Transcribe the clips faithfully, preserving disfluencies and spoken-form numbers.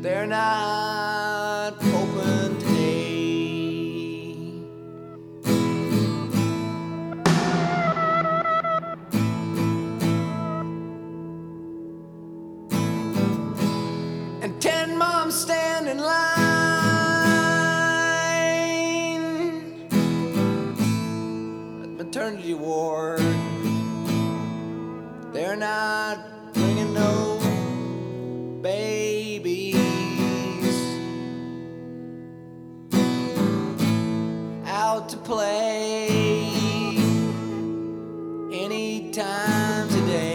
they're not open today. And ten moms stand in line at the maternity ward. They're not bringing no babies out to play anytime today.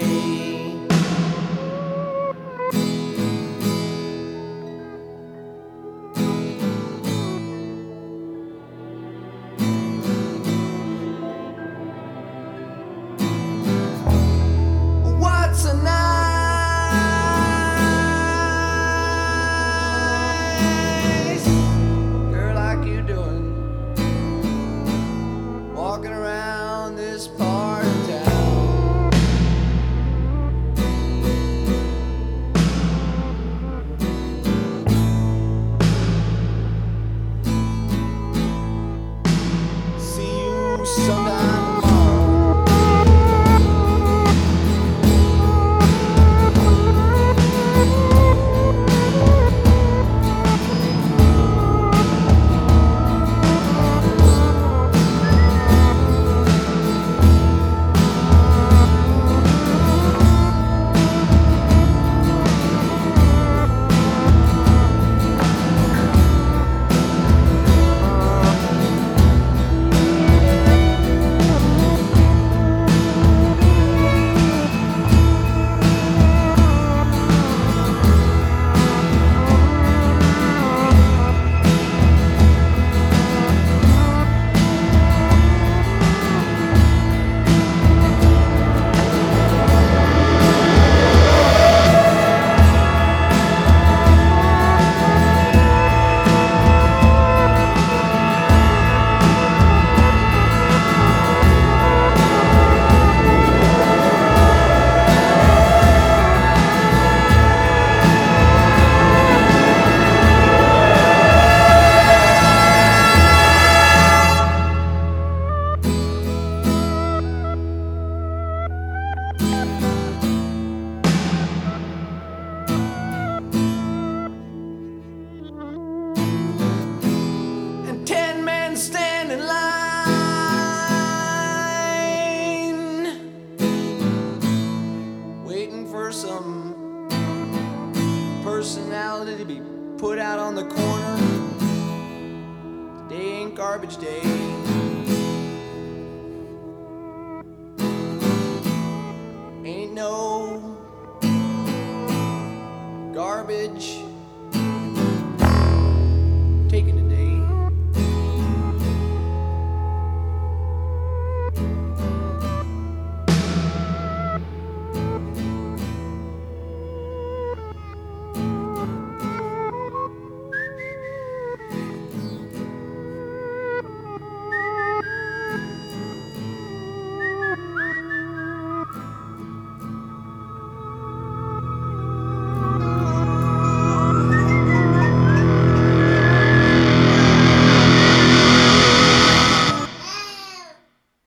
What's a nice girl like you doing, walking around this part of town? See you sometime stand in line, waiting for some personality to be put out on the corner. Today ain't garbage day.